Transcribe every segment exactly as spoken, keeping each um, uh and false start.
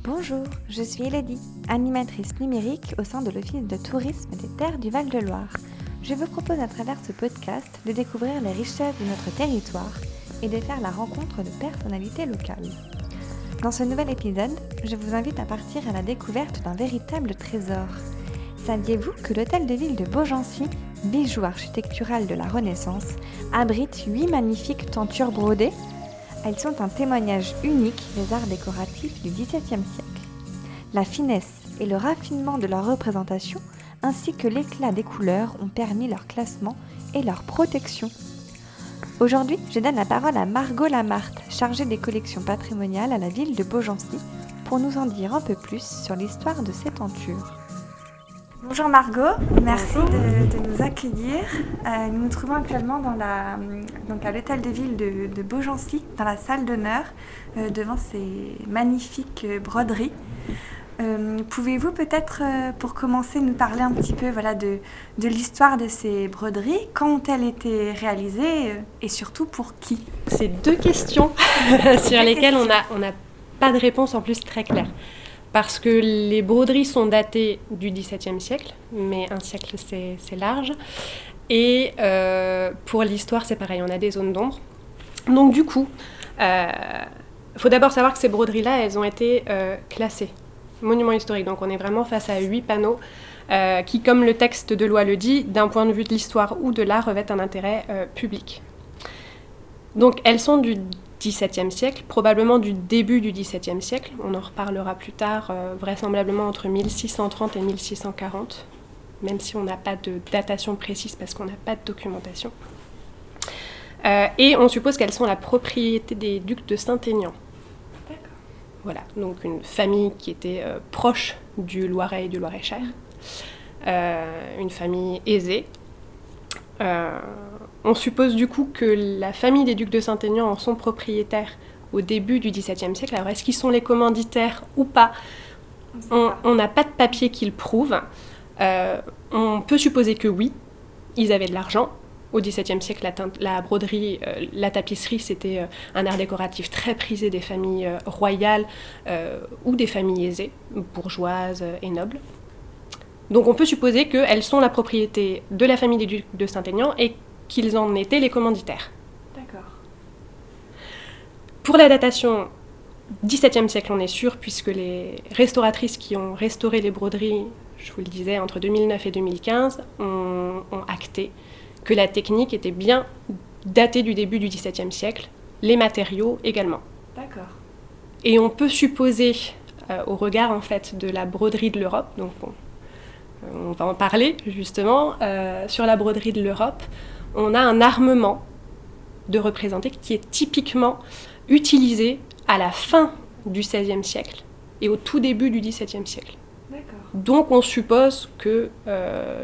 Bonjour, je suis Elodie, animatrice numérique au sein de l'Office de tourisme des Terres du Val-de-Loire. Je vous propose à travers ce podcast de découvrir les richesses de notre territoire et de faire la rencontre de personnalités locales. Dans ce nouvel épisode, je vous invite à partir à la découverte d'un véritable trésor. Saviez-vous que l'hôtel de ville de Beaugency, bijou architectural de la Renaissance, abrite huit magnifiques tentures brodées ? Elles sont un témoignage unique des arts décoratifs du dix-septième siècle. La finesse et le raffinement de leur représentation, ainsi que l'éclat des couleurs, ont permis leur classement et leur protection. Aujourd'hui, je donne la parole à Margot Lamarthe, chargée des collections patrimoniales à la ville de Beaugency, pour nous en dire un peu plus sur l'histoire de ces tentures. Bonjour Margot, merci de, de nous accueillir. Euh, nous nous trouvons actuellement dans la, donc à l'hôtel de ville de, de Beaugency, dans la salle d'honneur, euh, devant ces magnifiques broderies. Euh, pouvez-vous peut-être, euh, pour commencer, nous parler un petit peu voilà, de, de l'histoire de ces broderies, quand ont-elles été réalisées euh, et surtout pour qui ? C'est deux questions sur deux lesquelles questions. on n'a pas de réponse en plus très claire. Parce que les broderies sont datées du dix-septième siècle, mais un siècle c'est, c'est large. Et euh, pour l'histoire c'est pareil, on a des zones d'ombre. Donc du coup, il euh, faut d'abord savoir que ces broderies-là, elles ont été euh, classées monuments historiques. Donc on est vraiment face à huit panneaux euh, qui, comme le texte de loi le dit, d'un point de vue de l'histoire ou de l'art, revêtent un intérêt euh, public. Donc elles sont du dix-septième siècle, probablement du début du dix-septième siècle. On en reparlera plus tard, euh, vraisemblablement entre mille six cent trente et mille six cent quarante, même si on n'a pas de datation précise parce qu'on n'a pas de documentation. Euh, et on suppose qu'elles sont la propriété des ducs de Saint-Aignan. D'accord. Voilà, donc une famille qui était euh, proche du Loiret et du Loiret-Cher, euh, une famille aisée. Euh, On suppose du coup que la famille des ducs de Saint-Aignan en sont propriétaires au début du dix-septième siècle. Alors est-ce qu'ils sont les commanditaires ou pas ? On n'a pas de papier qui le prouve. Euh, on peut supposer que oui, ils avaient de l'argent. Au dix-septième siècle, la, teinte, la broderie, euh, la tapisserie, c'était euh, un art décoratif très prisé des familles euh, royales euh, ou des familles aisées, bourgeoises et nobles. Donc on peut supposer qu'elles sont la propriété de la famille des ducs de Saint-Aignan et qu'ils en étaient les commanditaires. D'accord. Pour la datation, dix-septième siècle, on est sûr, puisque les restauratrices qui ont restauré les broderies, je vous le disais, entre deux mille neuf et deux mille quinze, ont, ont acté que la technique était bien datée du début du dix-septième siècle, les matériaux également. D'accord. Et on peut supposer, euh, au regard en fait de la broderie de l'Europe, donc bon, on va en parler justement, euh, sur la broderie de l'Europe, on a un armement de représenté qui est typiquement utilisé à la fin du seizième siècle et au tout début du dix-septième siècle. D'accord. Donc on suppose que euh,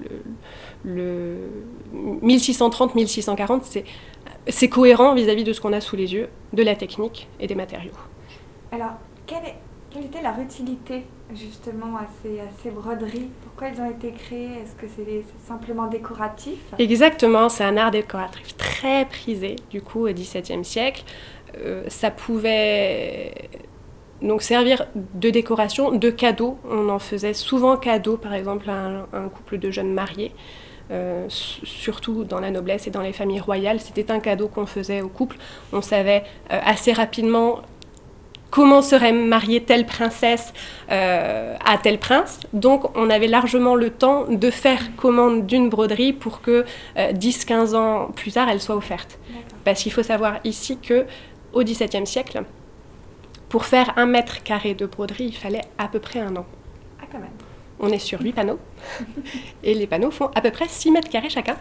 le, le mille six cent trente mille six cent quarante, c'est, c'est cohérent vis-à-vis de ce qu'on a sous les yeux, de la technique et des matériaux. Alors, quelle est... Quelle était leur utilité justement à ces, à ces broderies ? Pourquoi elles ont été créées ? Est-ce que c'est, c'est simplement décoratif ? Exactement, c'est un art décoratif très prisé du coup au dix-septième siècle. Euh, ça pouvait donc servir de décoration, de cadeau. On en faisait souvent cadeau par exemple à un, un couple de jeunes mariés. Euh, surtout dans la noblesse et dans les familles royales, c'était un cadeau qu'on faisait au couple. On savait euh, assez rapidement comment serait mariée telle princesse euh, à tel prince. Donc on avait largement le temps de faire commande d'une broderie pour que euh, dix à quinze ans plus tard, elle soit offerte. D'accord. Parce qu'il faut savoir ici qu'au dix-septième siècle, pour faire un mètre carré de broderie, il fallait à peu près un an. Ah, quand même. On est sur huit panneaux, et les panneaux font à peu près six mètres carrés chacun.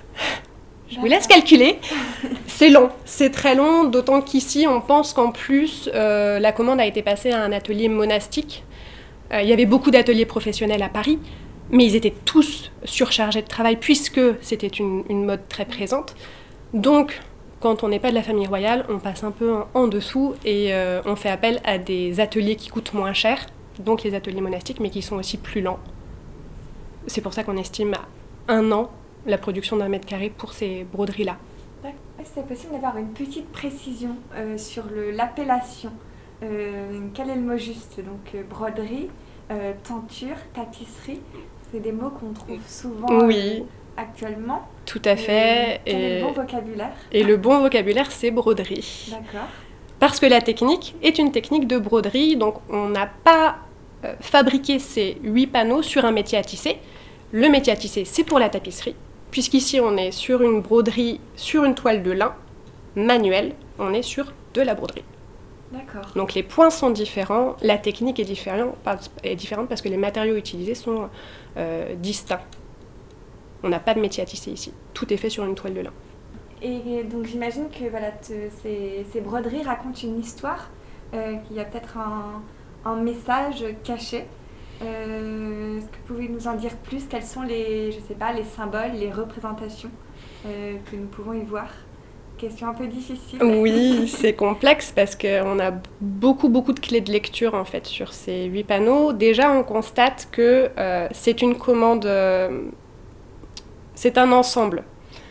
Je vous laisse calculer. C'est long, c'est très long, d'autant qu'ici, on pense qu'en plus, euh, la commande a été passée à un atelier monastique. Euh, il y avait beaucoup d'ateliers professionnels à Paris, mais ils étaient tous surchargés de travail, puisque c'était une, une mode très présente. Donc, quand on n'est pas de la famille royale, on passe un peu en, en dessous et euh, on fait appel à des ateliers qui coûtent moins cher, donc les ateliers monastiques, mais qui sont aussi plus lents. C'est pour ça qu'on estime à un an la production d'un mètre carré pour ces broderies-là. Est-ce que c'est possible d'avoir une petite précision euh, sur le, l'appellation euh, quel est le mot juste? Donc euh, broderie, euh, tenture, tapisserie, c'est des mots qu'on trouve souvent oui. euh, actuellement. Tout à fait. Et, quel et... est le bon vocabulaire? Et le bon vocabulaire, c'est broderie. D'accord. Parce que la technique est une technique de broderie, donc on n'a pas euh, fabriqué ces huit panneaux sur un métier à tisser. Le métier à tisser, c'est pour la tapisserie, puisqu'ici on est sur une broderie, sur une toile de lin manuelle, on est sur de la broderie. D'accord. Donc les points sont différents, la technique est différente, est différente parce que les matériaux utilisés sont euh, distincts. On n'a pas de métier à tisser ici, tout est fait sur une toile de lin. Et donc j'imagine que voilà, te, ces, ces broderies racontent une histoire, euh, qu'il y a peut-être un, un message caché. Euh, est-ce que vous pouvez nous en dire plus? Quels sont les, je sais pas, les symboles, les représentations euh, que nous pouvons y voir? Question un peu difficile. Oui, c'est complexe parce qu'on a beaucoup, beaucoup de clés de lecture en fait sur ces huit panneaux. Déjà, on constate que euh, c'est une commande, euh, c'est un ensemble.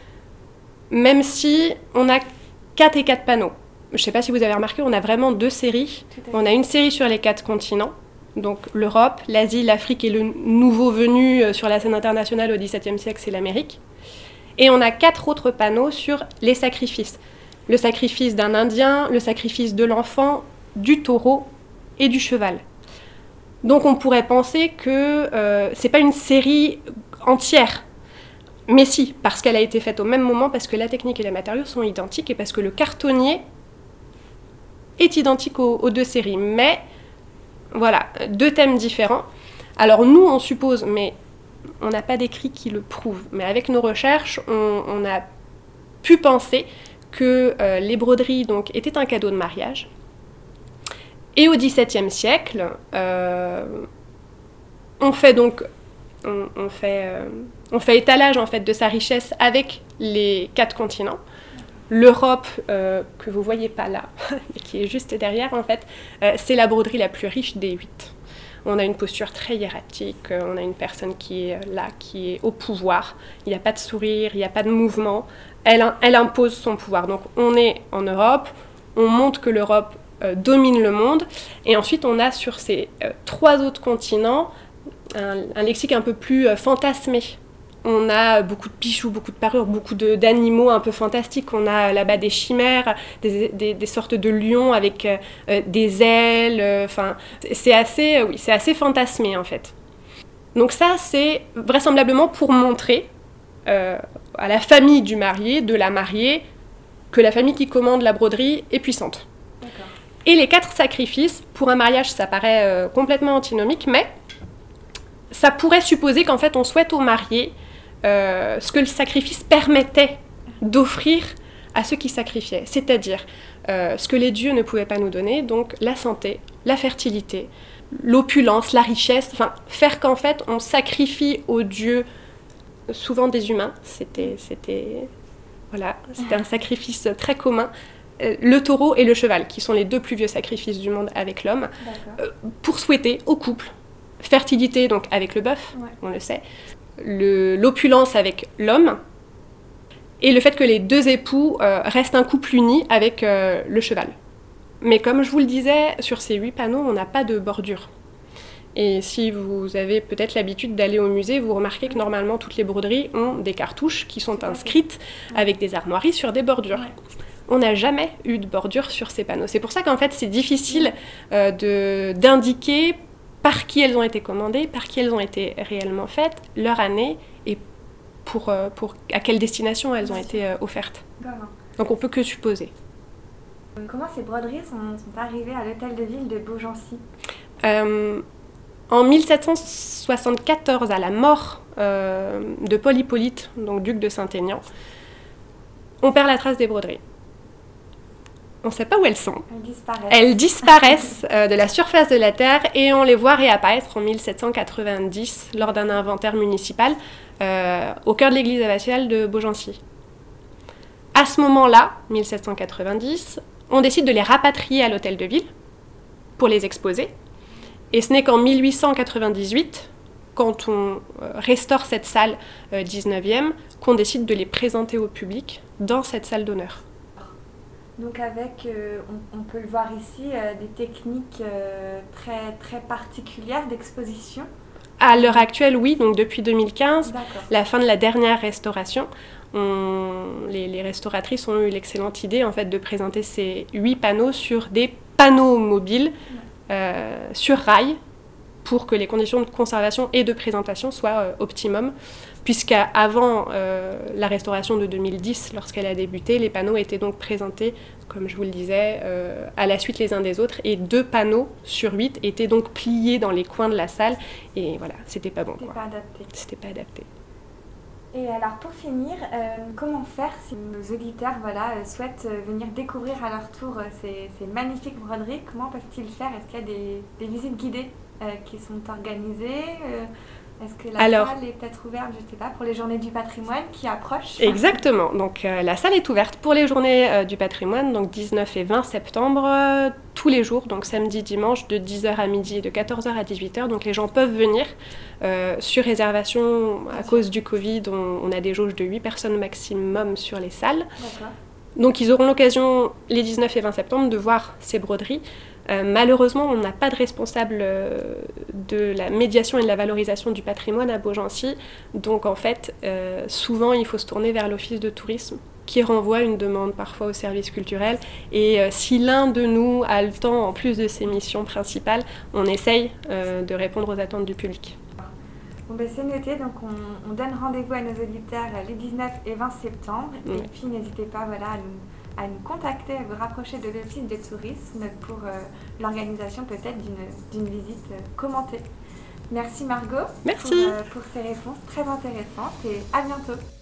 Même si on a quatre et quatre panneaux. Je ne sais pas si vous avez remarqué, on a vraiment deux séries. On a une série sur les quatre continents, donc l'Europe, l'Asie, l'Afrique et le nouveau venu sur la scène internationale au dix-septième siècle, c'est l'Amérique. Et on a quatre autres panneaux sur les sacrifices. Le sacrifice d'un Indien, le sacrifice de l'enfant, du taureau et du cheval. Donc on pourrait penser que euh, ce n'est pas une série entière. Mais si, parce qu'elle a été faite au même moment, parce que la technique et les matériaux sont identiques et parce que le cartonnier est identique aux, aux deux séries. Mais voilà, deux thèmes différents. Alors nous, on suppose, mais on n'a pas d'écrit qui le prouve, mais avec nos recherches, on, on a pu penser que euh, les broderies donc, étaient un cadeau de mariage. Et au dix-septième siècle, euh, on fait donc... On, on, fait, euh, on fait étalage en fait, de sa richesse avec les quatre continents. L'Europe, euh, que vous ne voyez pas là, qui est juste derrière, en fait, euh, c'est la broderie la plus riche des huit. On a une posture très hiératique, euh, on a une personne qui est là, qui est au pouvoir. Il n'y a pas de sourire, il n'y a pas de mouvement. Elle, elle impose son pouvoir. Donc on est en Europe, on montre que l'Europe euh, domine le monde. Et ensuite, on a sur ces euh, trois autres continents Un, un lexique un peu plus euh, fantasmé. On a beaucoup de bijoux, beaucoup de parures, beaucoup de, d'animaux un peu fantastiques. On a là-bas des chimères, des, des, des sortes de lions avec euh, des ailes. Enfin, euh, c'est assez, euh, oui, c'est assez fantasmé en fait. Donc ça, c'est vraisemblablement pour montrer euh, à la famille du marié, de la mariée, que la famille qui commande la broderie est puissante. D'accord. Et les quatre sacrifices, pour un mariage, ça paraît euh, complètement antinomique, mais ça pourrait supposer qu'en fait, on souhaite au marié euh, ce que le sacrifice permettait d'offrir à ceux qui sacrifiaient, c'est-à-dire euh, ce que les dieux ne pouvaient pas nous donner, donc la santé, la fertilité, l'opulence, la richesse, enfin, faire qu'en fait, on sacrifie aux dieux, souvent des humains, c'était, c'était, voilà, c'était un sacrifice très commun, euh, le taureau et le cheval, qui sont les deux plus vieux sacrifices du monde avec l'homme, euh, pour souhaiter au couple fertilité, donc avec le bœuf, ouais. On le sait, le, l'opulence avec l'homme, et le fait que les deux époux euh, restent un couple uni avec euh, le cheval. Mais comme je vous le disais, sur ces huit panneaux, on n'a pas de bordure. Et si vous avez peut-être l'habitude d'aller au musée, vous remarquez que normalement, toutes les broderies ont des cartouches qui sont inscrites ouais. avec des armoiries sur des bordures. Ouais. On n'a jamais eu de bordure sur ces panneaux. C'est pour ça qu'en fait, c'est difficile euh, de, d'indiquer par qui elles ont été commandées, par qui elles ont été réellement faites, leur année et pour, euh, pour à quelle destination elles ont été euh, offertes. D'accord. Donc on peut que supposer. Comment ces broderies sont, sont arrivées à l'hôtel de ville de Beaugency ? euh, En mille sept cent soixante-quatorze, à la mort euh, de Paul Hippolyte, donc duc de Saint-Aignan, on perd la trace des broderies. On ne sait pas où elles sont. Elles disparaissent. Elles disparaissent euh, de la surface de la Terre et on les voit réapparaître en mille sept cent quatre-vingt-dix lors d'un inventaire municipal euh, au cœur de l'église abbatiale de Beaugency. À ce moment-là, mille sept cent quatre-vingt-dix, on décide de les rapatrier à l'hôtel de ville pour les exposer. Et ce n'est qu'en mille huit cent quatre-vingt-dix-huit, quand on euh, restaure cette salle euh, dix-neuvième, qu'on décide de les présenter au public dans cette salle d'honneur. Donc avec, euh, on, on peut le voir ici, euh, des techniques euh, très, très particulières d'exposition. À l'heure actuelle, oui, donc depuis deux mille quinze, D'accord. la fin de la dernière restauration, on, les, les restauratrices ont eu l'excellente idée en fait, de présenter ces huit panneaux sur des panneaux mobiles euh, sur rail pour que les conditions de conservation et de présentation soient euh, optimum, puisqu'avant euh, la restauration de deux mille dix, lorsqu'elle a débuté, les panneaux étaient donc présentés, comme je vous le disais, euh, à la suite les uns des autres, et deux panneaux sur huit étaient donc pliés dans les coins de la salle, et voilà, c'était pas bon. C'était Quoi. pas adapté. C'était pas adapté. Et alors pour finir, euh, comment faire si nos auditeurs voilà, euh, souhaitent euh, venir découvrir à leur tour euh, ces, ces magnifiques broderies? Comment peuvent-ils faire? Est-ce qu'il y a des, des visites guidées euh, qui sont organisées? euh, Est-ce que la Alors, salle est peut-être ouverte, je ne sais pas, pour les journées du patrimoine qui approchent? Exactement. Donc euh, la salle est ouverte pour les journées euh, du patrimoine, donc dix-neuf et vingt septembre, euh, tous les jours, donc samedi, dimanche, de dix heures à midi et de quatorze heures à dix-huit heures. Donc les gens peuvent venir euh, sur réservation. À cause du Covid, on, on a des jauges de huit personnes maximum sur les salles. D'accord. Donc ils auront l'occasion, les dix-neuf et vingt septembre, de voir ces broderies. Euh, malheureusement, on n'a pas de responsable euh, de la médiation et de la valorisation du patrimoine à Beaugency. Donc en fait, euh, souvent, il faut se tourner vers l'office de tourisme qui renvoie une demande parfois au service culturel. Et euh, si l'un de nous a le temps, en plus de ses missions principales, on essaye euh, de répondre aux attentes du public. Bon ben c'est noté, donc on, on donne rendez-vous à nos auditeurs les dix-neuf et vingt septembre. Oui. Et puis n'hésitez pas voilà, à, nous, à nous contacter, à vous rapprocher de l'office de tourisme pour euh, l'organisation peut-être d'une, d'une visite euh, commentée. Merci Margot. Merci. Pour, euh, pour ces réponses très intéressantes et à bientôt.